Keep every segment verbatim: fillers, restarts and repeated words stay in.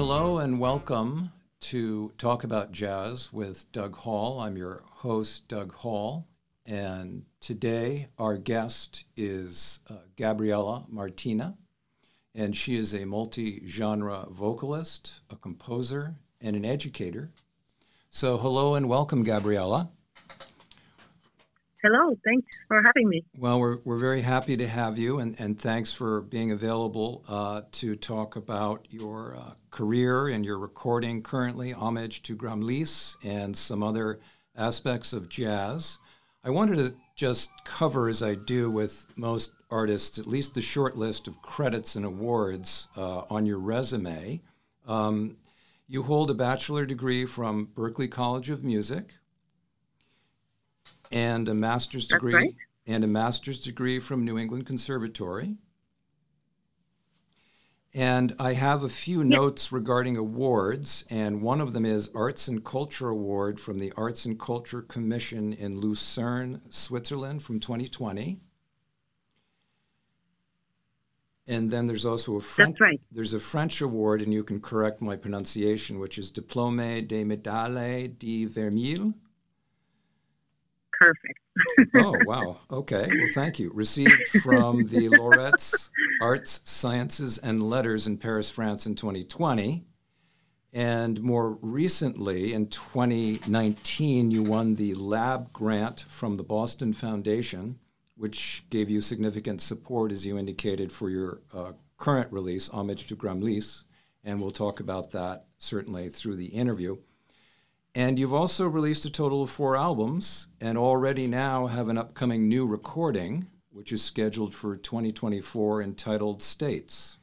hello and welcome to Talk About Jazz with Doug Hall. I'm your host, Doug Hall, and today our guest is uh, Gabriela Martina, and she is a multi-genre vocalist, a composer, and an educator. So hello and welcome, Gabriela. Hello, thanks for having me. Well, we're we're very happy to have you, and, and thanks for being available uh, to talk about your uh, career and your recording currently, Homage to Graham Lees, and some other aspects of jazz. I wanted to just cover, as I do with most artists, at least the short list of credits and awards uh, on your resume. Um, you hold a bachelor degree from Berklee College of Music, and a master's That's degree right. and a master's degree from New England Conservatory. And I have a few Yep. notes regarding awards, and one of them is Arts and Culture Award from the Arts and Culture Commission in Lucerne, Switzerland from twenty twenty. And then there's also a French, That's right. there's a French award, and you can correct my pronunciation, which is Diplôme des Médailles de Vermeil. Perfect. Oh, wow. Okay. Well, thank you. Received from the Laureates Arts, Sciences, and Letters in Paris, France in twenty twenty. And more recently, in twenty nineteen, you won the Lab Grant from the Boston Foundation, which gave you significant support, as you indicated, for your uh, current release, Homage to Graham Lees. And we'll talk about that certainly through the interview. And you've also released a total of four albums and already now have an upcoming new recording, which is scheduled for twenty twenty-four, entitled States.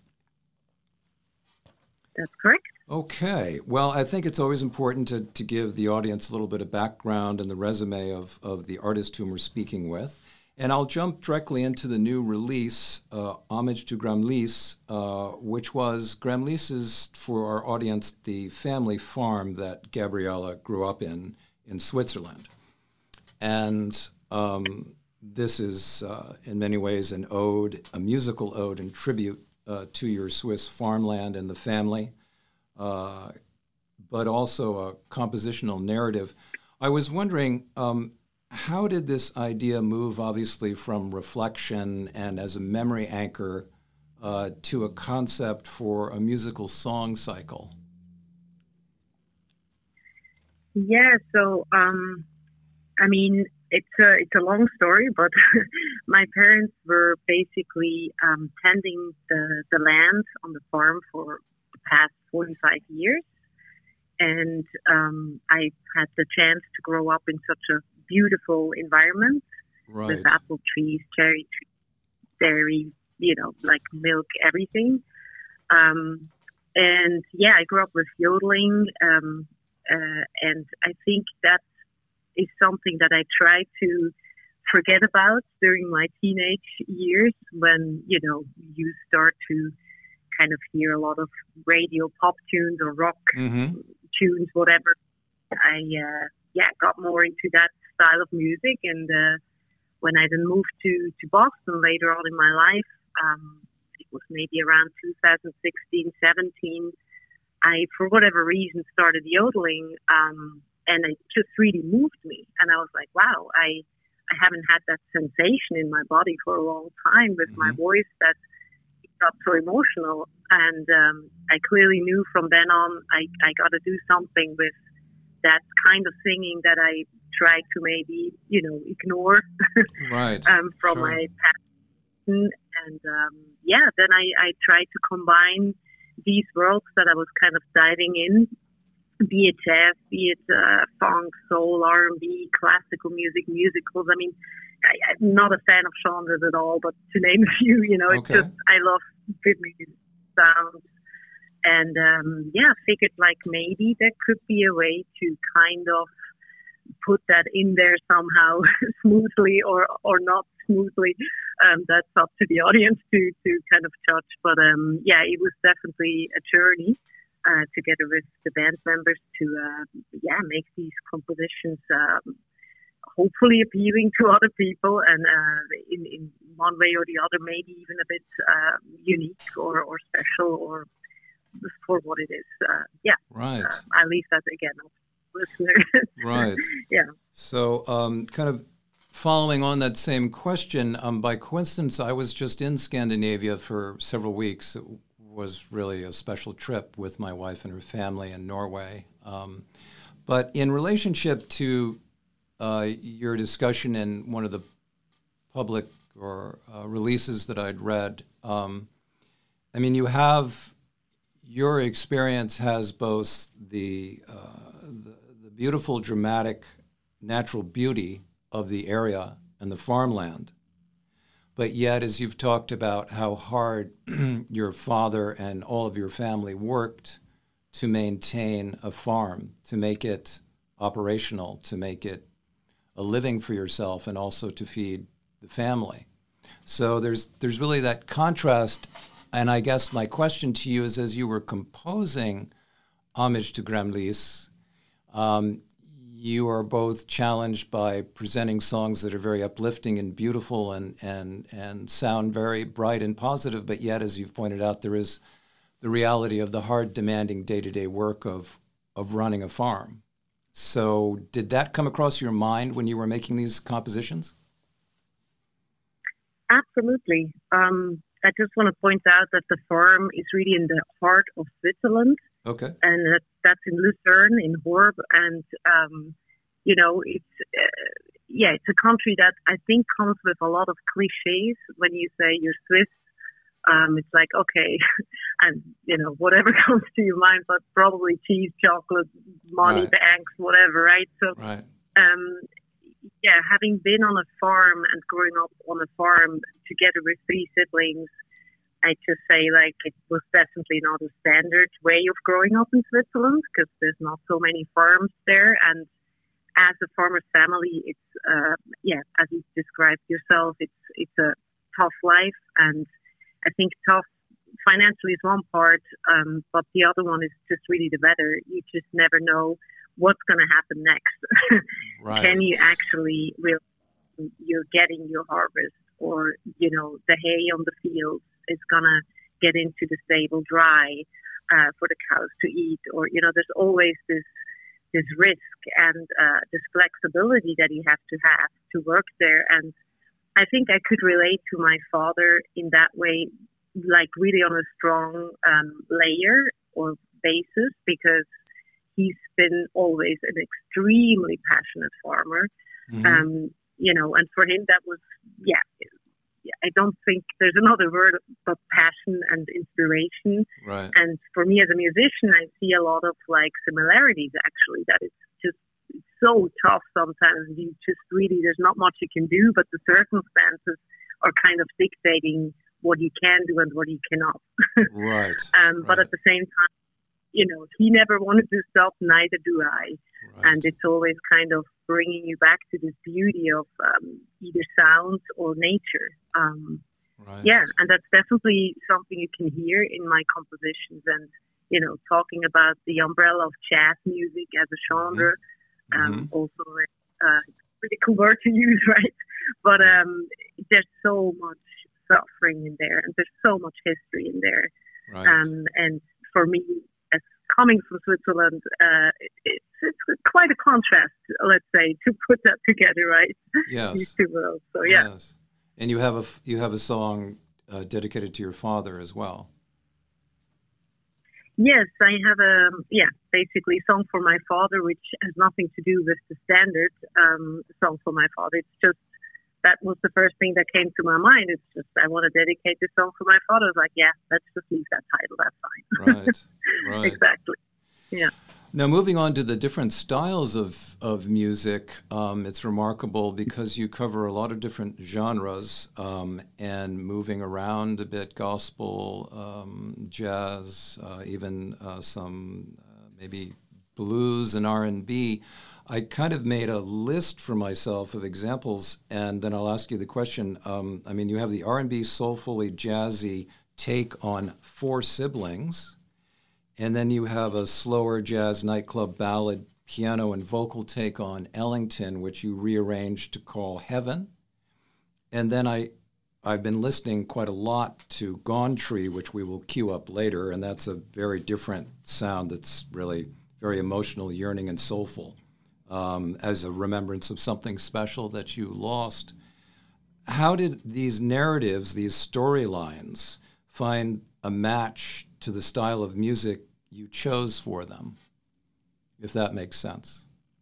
That's correct. Okay. Well, I think it's always important to, to give the audience a little bit of background and the resume of, of the artist whom we're speaking with. And I'll jump directly into the new release, uh, Homage to Graham Lees, uh, which was, Graham Lees is, for our audience, the family farm that Gabriela grew up in, in Switzerland. And um, this is, uh, in many ways, an ode, a musical ode and tribute uh, to your Swiss farmland and the family, uh, but also a compositional narrative. I was wondering, um, how did this idea move, obviously, from reflection and as a memory anchor uh, to a concept for a musical song cycle? Yeah. So, um, I mean, it's a it's a long story, but my parents were basically um, tending the the land on the farm for the past forty-five years, and um, I had the chance to grow up in such a beautiful environment Right. with apple trees, cherry trees, dairy, you know, like milk, everything. Um, and yeah, I grew up with yodeling, um, uh, and I think that is something that I try to forget about during my teenage years when, you know, you start to kind of hear a lot of radio pop tunes or rock Mm-hmm. tunes, whatever. I, uh, yeah, got more into that style of music. And uh, when I then moved to, to Boston later on in my life, um, it was maybe around two thousand sixteen, seventeen, I, for whatever reason, started yodeling. Um, and it just really moved me. And I was like, wow, I, I haven't had that sensation in my body for a long time with my Mm-hmm. voice that it got so emotional. And um, I clearly knew from then on I, I got to do something with that kind of singing that I tried to maybe, you know, ignore Right. um, from Sure. my past. And um, yeah, then I, I tried to combine these worlds that I was kind of diving in, be it jazz, be it uh, funk, soul, R and B, classical music, musicals. I mean, I, I'm not a fan of genres at all, but to name a few, you know, it's Okay. just, I love rhythmic sounds. And um, yeah, figured like maybe there could be a way to kind of put that in there somehow smoothly or, or not smoothly. Um, that's up to the audience to, to kind of judge. But um, yeah, it was definitely a journey uh, together with the band members to uh, yeah make these compositions um, hopefully appealing to other people and uh, in, in one way or the other, maybe even a bit uh, unique or, or special or for what it is. Uh, yeah, Right. uh, I leave that again, listeners. Right. Yeah. So, um, kind of following on that same question, um, by coincidence, I was just in Scandinavia for several weeks. It was really a special trip with my wife and her family in Norway. Um, but in relationship to uh, your discussion in one of the public or uh, releases that I'd read, um, I mean, you have, your experience has both the, uh, the, the beautiful, dramatic, natural beauty of the area and the farmland. But yet, as you've talked about how hard your father and all of your family worked to maintain a farm, to make it operational, to make it a living for yourself, and also to feed the family. So there's there's really that contrast. And I guess my question to you is, as you were composing Homage to Gramlis, um, you are both challenged by presenting songs that are very uplifting and beautiful and, and, and sound very bright and positive, but yet, as you've pointed out, there is the reality of the hard, demanding day-to-day work of, of running a farm. So did that come across your mind when you were making these compositions? Absolutely. Um, I just want to point out that the farm is really in the heart of Switzerland. Okay. And that, that's in Lucerne, in Horb. And, um, you know, it's, uh, yeah, it's a country that I think comes with a lot of cliches. When you say you're Swiss, um, it's like, okay, and, you know, whatever comes to your mind, but probably cheese, chocolate, money, Right. banks, whatever, right? So, Right. um, yeah, having been on a farm and growing up on a farm together with three siblings, I just say, like, it was definitely not a standard way of growing up in Switzerland because there's not so many farms there. And as a farmer's family, it's, uh, yeah, as you described yourself, it's it's a tough life. And I think tough financially is one part, um, but the other one is just really the weather. You just never know what's going to happen next. Right. Can you actually, will you're getting your harvest, or, you know, the hay on the fields is going to get into the stable dry uh, for the cows to eat, or, you know, there's always this this risk and uh, this flexibility that you have to have to work there. And I think I could relate to my father in that way, like really on a strong um, layer or basis, because he's been always an extremely passionate farmer. Mm-hmm. Um, you know, and for him that was, yeah, I don't think there's another word but passion and inspiration. Right. And for me as a musician, I see a lot of like similarities actually, that it's just it's so tough sometimes. You just really, there's not much you can do, but the circumstances are kind of dictating what you can do and what you cannot. Right. um, but right. at the same time, you know, he never wanted to stop, neither do I. Right. And it's always kind of bringing you back to this beauty of um, either sound or nature. Um, Right. yeah, and that's definitely something you can hear in my compositions. And, you know, talking about the umbrella of jazz music as a genre, Mm-hmm. um, Mm-hmm. also uh, it's a pretty cool word to use, right? But um, there's so much suffering in there, and there's so much history in there. Right. Um, and for me, as coming from Switzerland, uh, it's, it's quite a contrast, let's say, to put that together, right? Yes. These two worlds. So yeah. Yes. And you have a you have a song uh, dedicated to your father as well. Yes, I have a yeah, basically a song for my father, which has nothing to do with the standard um, song for my father. It's just that was the first thing that came to my mind. It's just I want to dedicate this song for my father. I was like, yeah, let's just leave that title. That's Right. fine. Right. Exactly. Yeah. Now, moving on to the different styles of, of music, um, it's remarkable because you cover a lot of different genres um, and moving around a bit, gospel, um, jazz, uh, even uh, some uh, maybe blues and R and B. I kind of made a list for myself of examples, and then I'll ask you the question. Um, I mean, you have the R and B soulfully jazzy take on Four Siblings. And then you have a slower jazz nightclub ballad piano and vocal take on Ellington, which you rearranged to call Heaven. And then I I've been listening quite a lot to Gone Tree, which we will cue up later, and that's a very different sound that's really very emotional, yearning, and soulful, um, as a remembrance of something special that you lost. How did these narratives, these storylines, find a match to the style of music you chose for them, if that makes sense?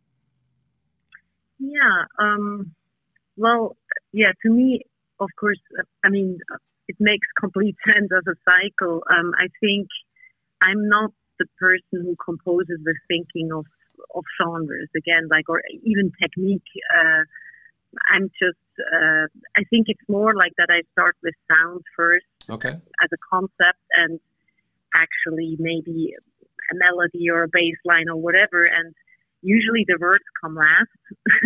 Yeah. Um, well, yeah, to me, of course, I mean, it makes complete sense as a cycle. Um, I think I'm not the person who composes with thinking of, of genres, again, like, or even technique. Uh, I'm just, uh, I think it's more like that I start with sound first, okay, as a concept, and actually maybe a melody or a bass line or whatever, and usually the words come last.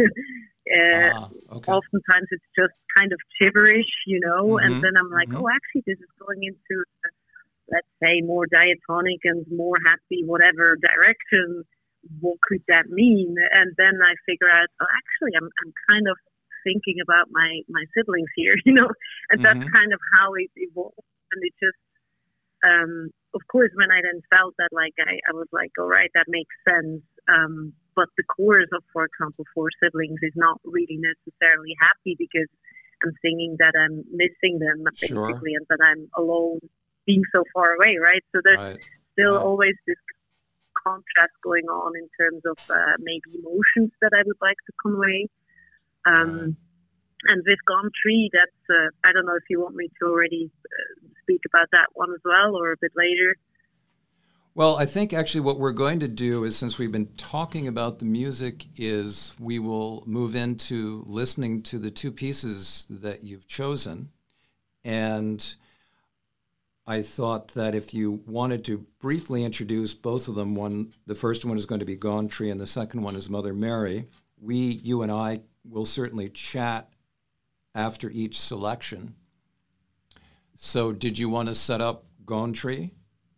uh, ah, okay. Oftentimes it's just kind of gibberish, you know, Mm-hmm, and then I'm like, mm-hmm. oh, actually this is going into, uh, let's say, more diatonic and more happy, whatever direction. What could that mean? And then I figure out, oh, actually, I'm I'm kind of thinking about my, my siblings here, you know, and Mm-hmm. that's kind of how it evolved. And it just, um, of course, when I then felt that, like, I, I was like, all right, that makes sense. Um, but the chorus of, for example, Four Siblings is not really necessarily happy because I'm singing that I'm missing them, basically, Sure. and that I'm alone, being so far away, right? So there's Right. still Right. always this contrast going on in terms of uh, maybe emotions that I would like to convey. Um, Right. And with Gone Tree, that's, uh, I don't know if you want me to already uh, speak about that one as well or a bit later. Well, I think actually what we're going to do is, since we've been talking about the music, is we will move into listening to the two pieces that you've chosen. And I thought that if you wanted to briefly introduce both of them, one, the first one is going to be Gone Tree and the second one is Mother Mary. We, you and I, will certainly chat after each selection. So did you want to set up Gone Tree?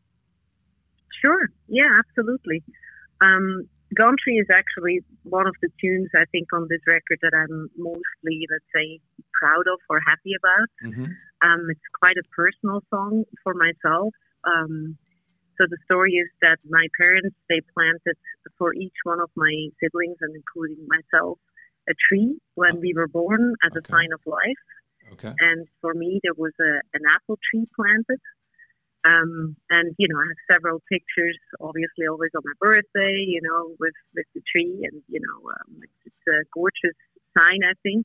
Sure. Yeah, absolutely. Um, Gone Tree is actually one of the tunes, I think, on this record that I'm mostly, let's say, proud of or happy about. Mm-hmm. Um, it's quite a personal song for myself. Um, so the story is that my parents, they planted for each one of my siblings, and including myself, a tree when we were born as Okay. a sign of life. Okay. And for me, there was a, an apple tree planted. Um, and, you know, I have several pictures, obviously always on my birthday, you know, with, with the tree. And, you know, um, it's, it's a gorgeous sign, I think.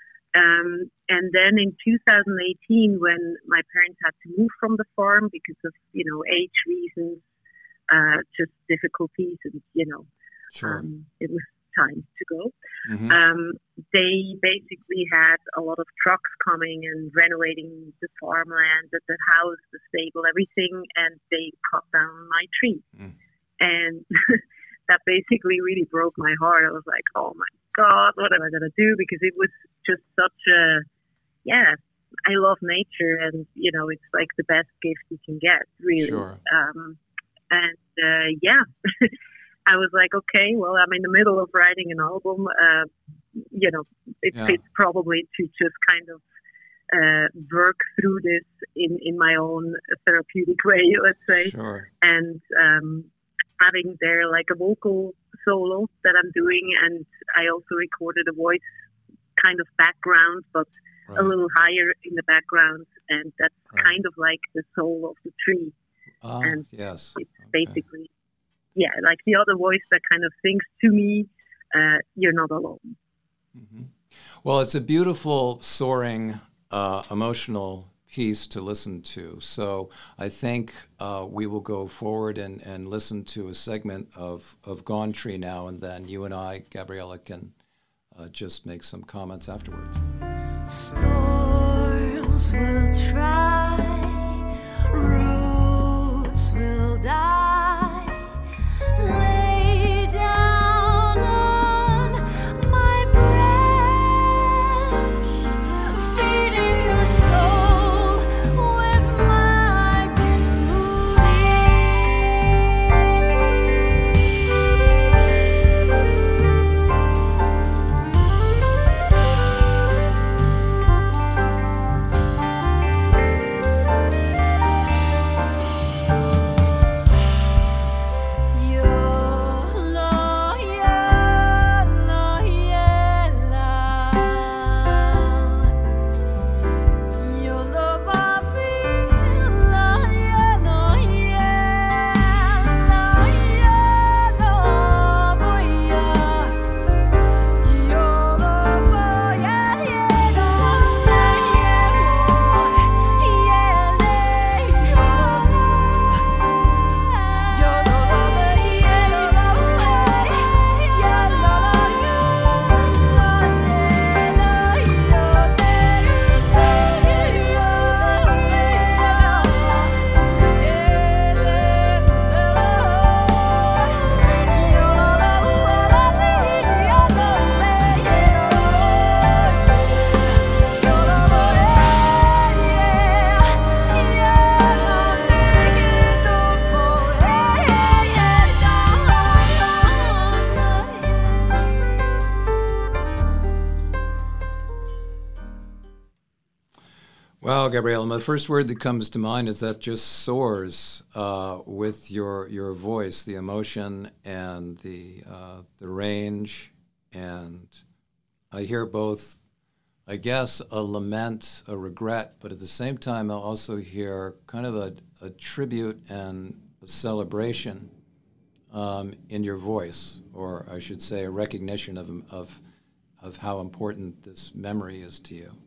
Um, and then in two thousand eighteen, when my parents had to move from the farm because of, you know, age reasons, uh, just difficulties, and, you know, Sure. um, it was time to go. Mm-hmm. Um, they basically had a lot of trucks coming and renovating the farmland, the, the house, the stable, everything, and they cut down my tree. Mm. And that basically really broke my heart. I was like, oh my God, what am I going to do? Because it was just such a, yeah, I love nature, and, you know, it's like the best gift you can get, really. Sure. Um, and, uh, yeah. I was like, okay, well, I'm in the middle of writing an album. Uh, you know, it Yeah. fits probably to just kind of uh, work through this in, in my own therapeutic way, let's say. Sure. And um, having there like a vocal solo that I'm doing, and I also recorded a voice kind of background, but Right. a little higher in the background, and that's Right. kind of like the soul of the tree. Ah, and yes. It's Okay. basically, yeah, like the other voice that kind of sings to me, uh, you're not alone. Mm-hmm. Well, it's a beautiful, soaring, uh, emotional piece to listen to. So I think uh, we will go forward and, and listen to a segment of, of Gone Tree now, and then you and I, Gabriella, can uh, just make some comments afterwards. Storms will try, roots will die. Lay down on my branch, feeding your soul with my beauty. Well, Gabriella, the first word that comes to mind is that just soars uh, with your your voice, the emotion and the uh, the range, and I hear both, I guess, a lament, a regret, but at the same time, I'll also hear kind of a, a tribute and a celebration um, in your voice, or I should say, a recognition of of of how important this memory is to you.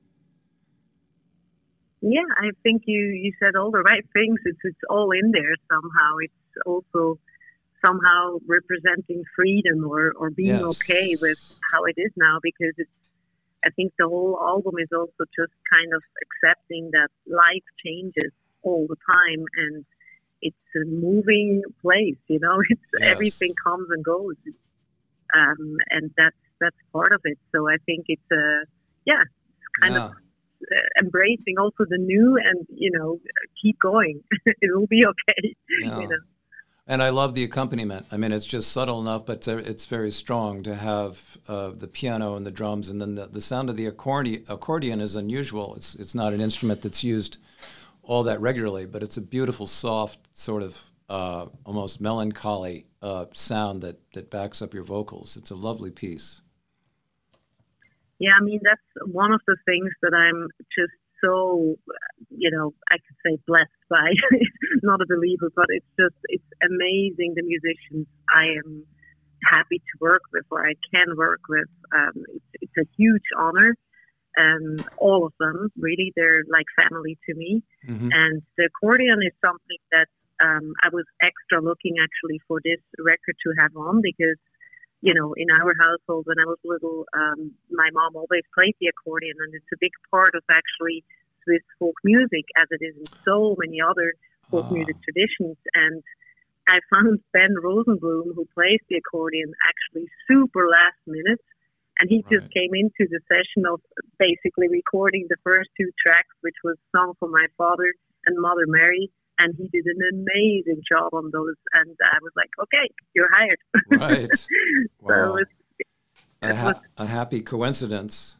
Yeah, I think you, you said all the right things. It's it's all in there somehow. It's also somehow representing freedom or, or being Yes. okay with how it is now, because it's, I think the whole album is also just kind of accepting that life changes all the time and it's a moving place, you know, it's Yes. everything comes and goes. Um, and that's, that's part of it. So I think it's a, yeah, it's kind Yeah. of uh, embracing also the new and, you know, keep going. It will be okay, Yeah. you know. And I love the accompaniment. I mean, it's just subtle enough, but it's very strong to have uh, the piano and the drums, and then the, the sound of the accordion, accordion is unusual. It's it's not an instrument that's used all that regularly, but it's a beautiful, soft, sort of uh, almost melancholy uh, sound that, that backs up your vocals. It's a lovely piece. Yeah, I mean, that's one of the things that I'm just so, you know, I could say blessed by. Not a believer, but it's just, it's amazing the musicians I am happy to work with or I can work with. Um, it's, it's a huge honor. Um, all of them, really, they're like family to me. Mm-hmm. And the accordion is something that um, I was extra looking actually for this record to have on because, you know, in our household when I was little, um, my mom always played the accordion, and it's a big part of actually Swiss folk music, as it is in so many other folk Ah. music traditions. And I found Ben Rosenblum, who plays the accordion, actually super last minute. And he just Right. came into the session of basically recording the first two tracks, which was Song for My Father and Mother Mary. And he did an amazing job on those. And I was like, okay, you're hired. Right. So Wow. it was, A, it ha- was a happy coincidence.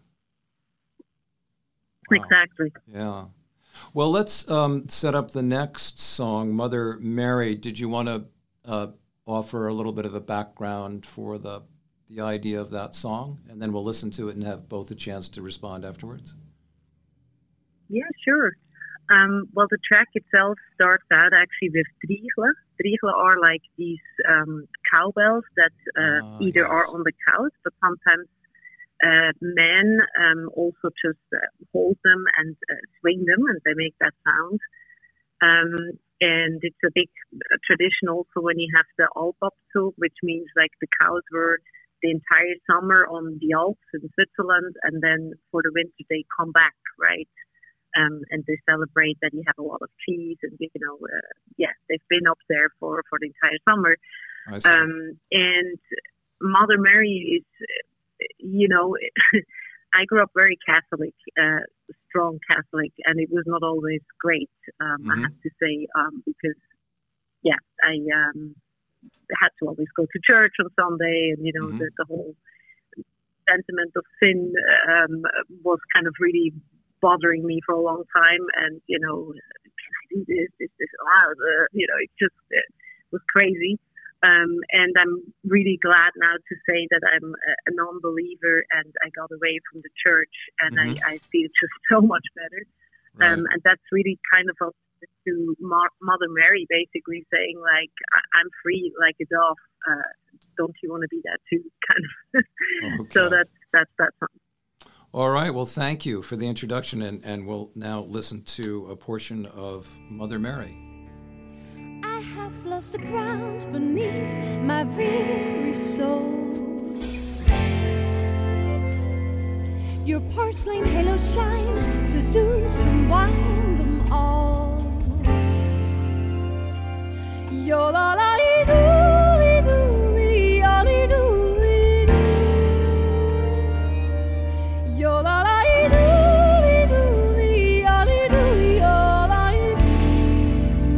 Wow. exactly. Yeah. Well, let's um, set up the next song, Mother Mary. Did you want to uh, offer a little bit of a background for the the idea of that song? And then we'll listen to it and have both a chance to respond afterwards. Yeah, sure. Um, well, the track itself starts out actually with Driegelen. Driegelen are like these um, cowbells that uh, Ah, either yes. are on the cows, but sometimes uh, men um, also just uh, hold them and uh, swing them, and they make that sound. Um, and it's a big uh, tradition also when you have the Alpabzug, which means like the cows were the entire summer on the Alps in Switzerland, and then for the winter they come back, right? Um, and they celebrate that you have a lot of cheese, and you know, uh, yeah, they've been up there for, for the entire summer. I see. Um, and Mother Mary is, uh, you know, I grew up very Catholic, uh, strong Catholic, and it was not always great, um, Mhm. I have to say, um, because, yeah, I um, had to always go to church on Sunday, and, you know, Mhm. the, the whole sentiment of sin um, was kind of really bothering me for a long time. And, you know, can I do this? Is this allowed? Uh, you know, it just it was crazy. Um, and I'm really glad now to say that I'm a, a non-believer and I got away from the church, and Mhm. I, I feel just so much better. Right. Um, and that's really kind of up to Mar- Mother Mary, basically saying, like, I- I'm free like a dove. Uh, don't you want to be that too? Kind of. Okay. So that's, that's, that's something. All right. Well, thank you for the introduction, and, and we'll now listen to a portion of Mother Mary. I have lost the ground beneath my very soul. Your porcelain halo shines, seduce and wind them all. Yola-la-dee-doo-dee-doo-dee, yola-dee-doo-dee. Yola-la-dee-doo-dee-doo-dee, yola-dee-doo-dee, yola-dee-doo-dee.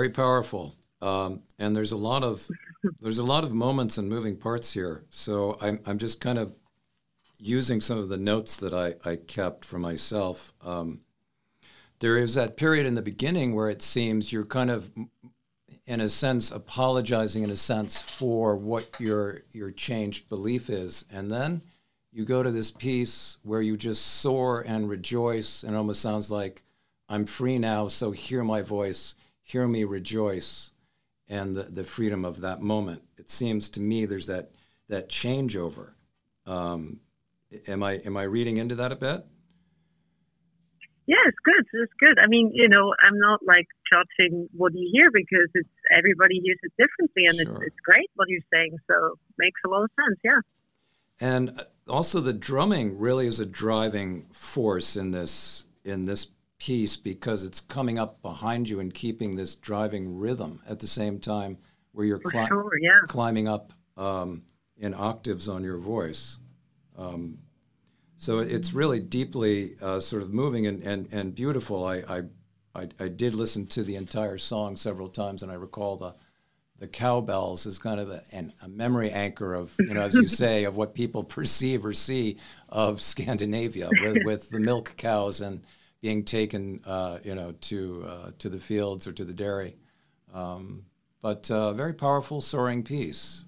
very powerful. Um, and there's a lot of there's a lot of moments and moving parts here. So I'm I'm just kind of using some of the notes that I, I kept for myself. Um, there is that period in the beginning where it seems you're kind of, in a sense, apologizing in a sense for what your your changed belief is. And then you go to this piece where you just soar and rejoice, and it almost sounds like, I'm free now, so hear my voice, hear me rejoice, and the, the freedom of that moment. It seems to me there's that that changeover. Um, am I am I reading into that a bit? Yeah, it's good. It's good. I mean, you know, I'm not like judging what you hear because it's everybody hears it differently, and Sure. it's, it's great what you're saying. So makes a lot of sense. Yeah. And also the drumming really is a driving force in this in this piece because it's coming up behind you and keeping this driving rhythm at the same time where you're For cli- sure. Yeah. climbing up um, in octaves on your voice. Um, so it's really deeply uh, sort of moving and, and, and beautiful. I, I, I I did listen to the entire song several times, and I recall the the cowbells as kind of a, an, a memory anchor of, you know, as you say, of what people perceive or see of Scandinavia with, with the milk cows and being taken, uh, you know, to uh, to the fields or to the dairy. Um, but uh, very powerful, soaring piece.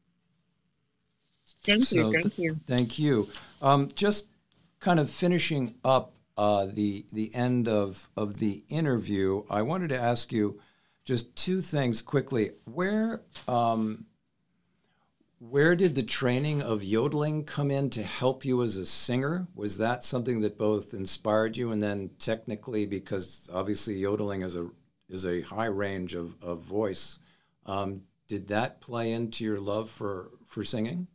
Thank So you. Thank th- you. Thank you. Um, just kind of finishing up uh, the the end of of the interview, I wanted to ask you just two things quickly. Where um, where did the training of yodeling come in to help you as a singer? Was that something that both inspired you, and then technically, because obviously yodeling is a is a high range of, of voice, um, did that play into your love for, for singing?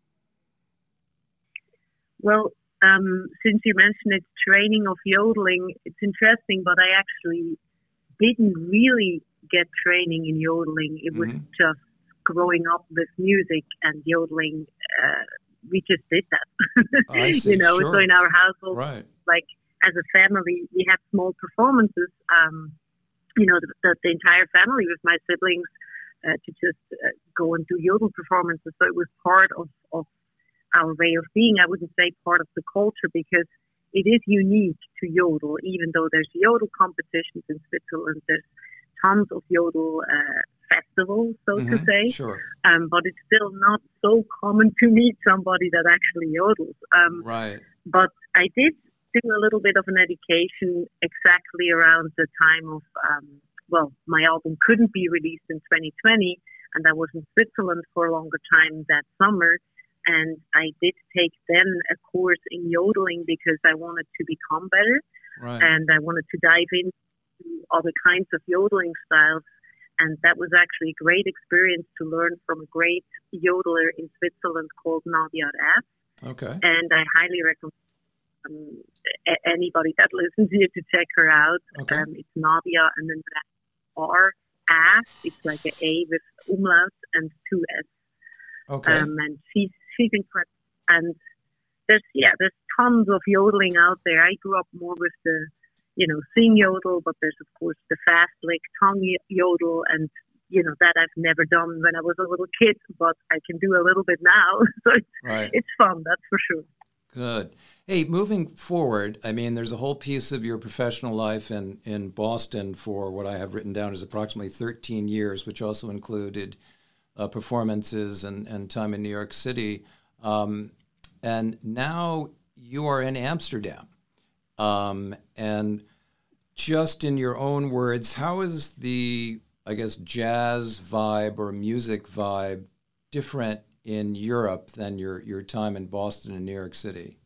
Well, um, since you mentioned it's training of yodeling, it's interesting, but I actually didn't really get training in yodeling. It was Mhm. just growing up with music and yodeling. Uh, we just did that. I see, you know, sure. so in our household, Right. like as a family, we had small performances. Um, you know, the, the, the entire family with my siblings uh, to just uh, go and do yodel performances. So it was part of, of our way of being. I wouldn't say part of the culture because it is unique to yodel, even though there's yodel competitions in Switzerland. There's tons of yodel uh, festivals, so to Mhm. say. Sure. Um, but it's still not so common to meet somebody that actually yodels. Um, Right. but I did do a little bit of an education exactly around the time of, um, well, my album couldn't be released in twenty twenty, and I was in Switzerland for a longer time that summer. And I did take then a course in yodeling because I wanted to become better, Right. and I wanted to dive into other kinds of yodeling styles. And that was actually a great experience to learn from a great yodeler in Switzerland called Nadia Rath. Okay. And I highly recommend um, a- anybody that listens here to check her out. Okay. Um, it's Nadia and then R A. It's like an A with umlaut and two S. Okay. Um, and she's she's incredible. And there's yeah, there's tons of yodeling out there. I grew up more with the, you know, sing yodel, but there's of course the fast lick tongue y- yodel, and you know that I've never done when I was a little kid, but I can do a little bit now. So it's, Right. it's fun, that's for sure. Good. Hey, moving forward, I mean, there's a whole piece of your professional life in, in Boston for what I have written down as approximately thirteen years, which also included uh, performances and, and time in New York City. Um, and now you are in Amsterdam. Um, and just in your own words, how is the, I guess, jazz vibe or music vibe different in Europe than your, your time in Boston and New York City?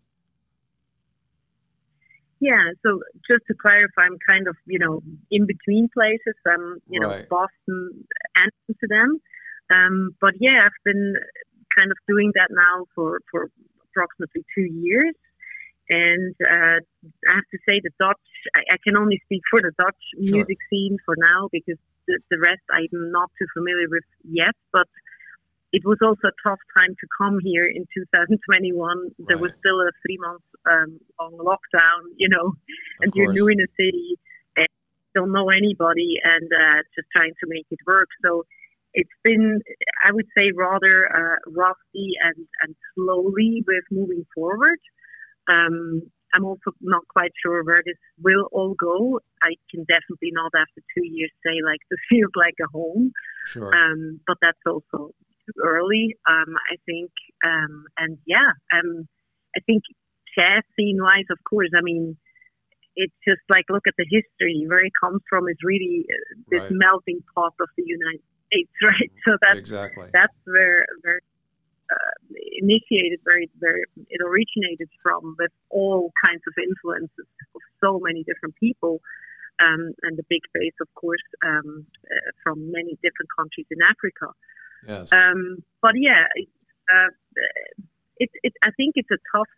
Yeah, so just to clarify, I'm kind of, you know, in between places. I'm, you know, Right. Boston and Amsterdam. Um, but yeah, I've been kind of doing that now for, for approximately two years. And uh, I have to say the Dutch, I, I can only speak for the Dutch Sure. music scene for now because the, the rest I'm not too familiar with yet. But it was also a tough time to come here in two thousand twenty-one. There was Right. still a three month um, long lockdown, you know, and Of you're new course. in a city. And don't know anybody, and uh, just trying to make it work. So it's been, I would say, rather uh, roughy and, and slowly with moving forward. Um, I'm also not quite sure where this will all go. I can definitely not, after two years, say like this feels like a home. Sure. Um, but that's also too early, um, I think. Um, and yeah, um, I think jazz scene-wise, of course, I mean, it's just like, look at the history. Where it comes from is really uh, this Right. melting pot of the United States, right? So that's Exactly. that's where where uh, initiated, where it, where it originated from, with all kinds of influences of so many different people, um, and the big base, of course, um, uh, from many different countries in Africa. Yes. Um, but yeah, it, uh, it, it, I think it's a tough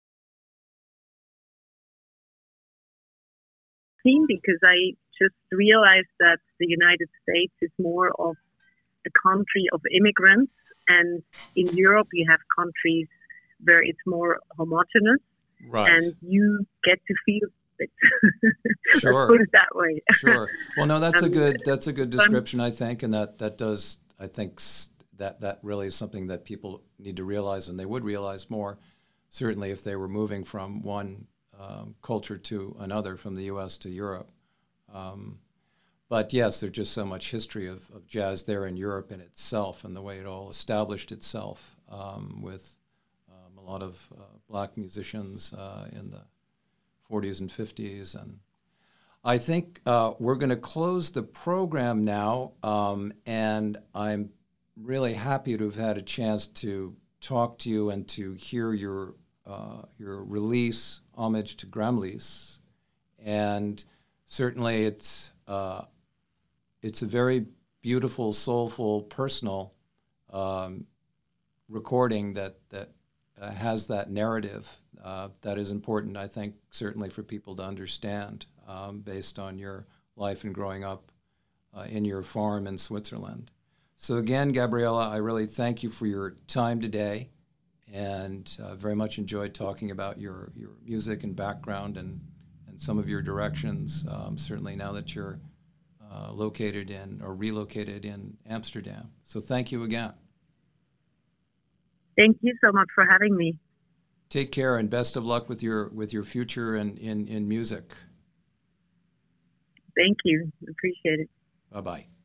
scene, because I just realized that the United States is more of a country of immigrants, and in Europe you have countries where it's more homogenous, Right. and you get to feel it. Sure. Let's put it that way. Sure. Well, no, that's a Um, good that's a good description, I think, and that that does I think s- that that really is something that people need to realize, and they would realize more, certainly if they were moving from one um, culture to another, from the U S to Europe. Um, but yes, there's just so much history of, of jazz there in Europe in itself, and the way it all established itself, um, with um, a lot of uh, black musicians uh, in the forties and fifties. And I think uh, we're going to close the program now, um, and I'm really happy to have had a chance to talk to you and to hear your uh, your release, Homage to Gremlis. And certainly it's uh, it's a very beautiful, soulful, personal um, recording that, that uh, has that narrative uh, that is important, I think, certainly for people to understand, um, based on your life and growing up uh, in your farm in Switzerland. So again, Gabriela, I really thank you for your time today, and uh, very much enjoyed talking about your, your music and background and, and some of your directions, um, certainly now that you're uh, located in or relocated in Amsterdam. So thank you again. Thank you so much for having me. Take care, and best of luck with your with your future and in, in music. Thank you. Appreciate it. Bye-bye.